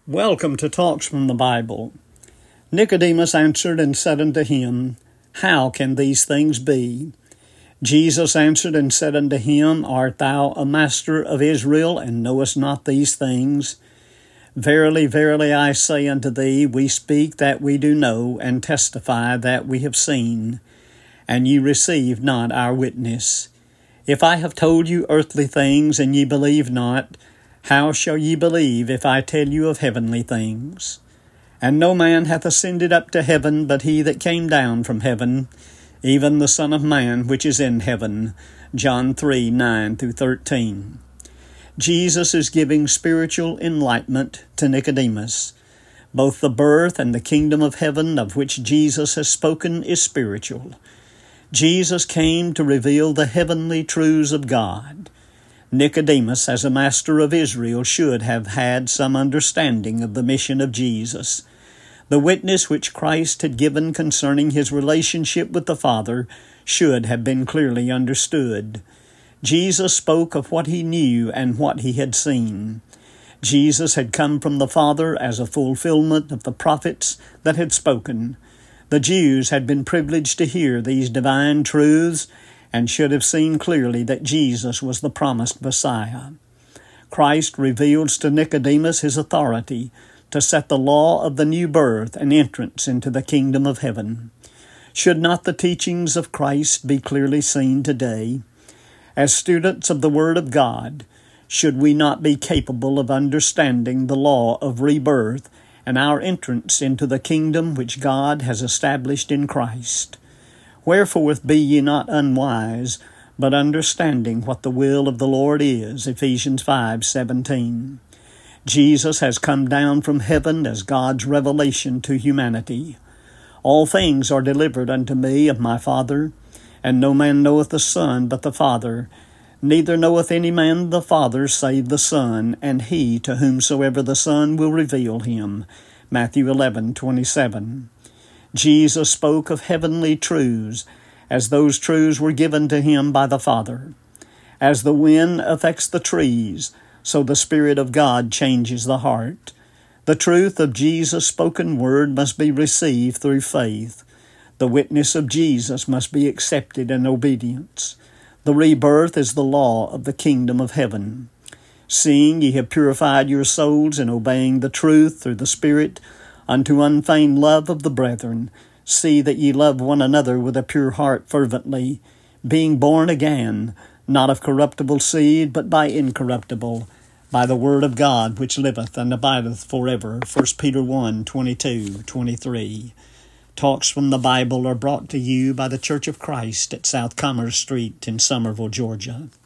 Welcome to Talks from the Bible. Nicodemus answered and said unto him, How can these things be? Jesus answered and said unto him, Art thou a master of Israel, and knowest not these things? Verily, verily, I say unto thee, we speak that we do know, and testify that we have seen, and ye receive not our witness. If I have told you earthly things, and ye believe not, how shall ye believe if I tell you of heavenly things? And no man hath ascended up to heaven, but he that came down from heaven, even the Son of Man which is in heaven. John 3, 9-13. Jesus is giving spiritual enlightenment to Nicodemus. Both the birth and the kingdom of heaven of which Jesus has spoken is spiritual. Jesus came to reveal the heavenly truths of God. Nicodemus, as a master of Israel, should have had some understanding of the mission of Jesus. The witness which Christ had given concerning his relationship with the Father should have been clearly understood. Jesus spoke of what he knew and what he had seen. Jesus had come from the Father as a fulfillment of the prophets that had spoken. The Jews had been privileged to hear these divine truths and should have seen clearly that Jesus was the promised Messiah. Christ reveals to Nicodemus his authority to set the law of the new birth and entrance into the kingdom of heaven. Should not the teachings of Christ be clearly seen today? As students of the Word of God, should we not be capable of understanding the law of rebirth and our entrance into the kingdom which God has established in Christ? Wherefore be ye not unwise, but understanding what the will of the Lord is. Ephesians 5:17. Jesus has come down from heaven as God's revelation to humanity. All things are delivered unto me of my Father, and no man knoweth the Son but the Father. Neither knoweth any man the Father save the Son, and he to whomsoever the Son will reveal him. Matthew 11:27. Jesus spoke of heavenly truths, as those truths were given to him by the Father. As the wind affects the trees, so the Spirit of God changes the heart. The truth of Jesus' spoken word must be received through faith. The witness of Jesus must be accepted in obedience. The rebirth is the law of the kingdom of heaven. Seeing ye have purified your souls in obeying the truth through the Spirit, unto unfeigned love of the brethren, see that ye love one another with a pure heart fervently, being born again, not of corruptible seed, but by incorruptible, by the word of God which liveth and abideth forever. 1 Peter 1:22-23. Talks from the Bible are brought to you by the Church of Christ at South Commerce Street in Summerville, Georgia.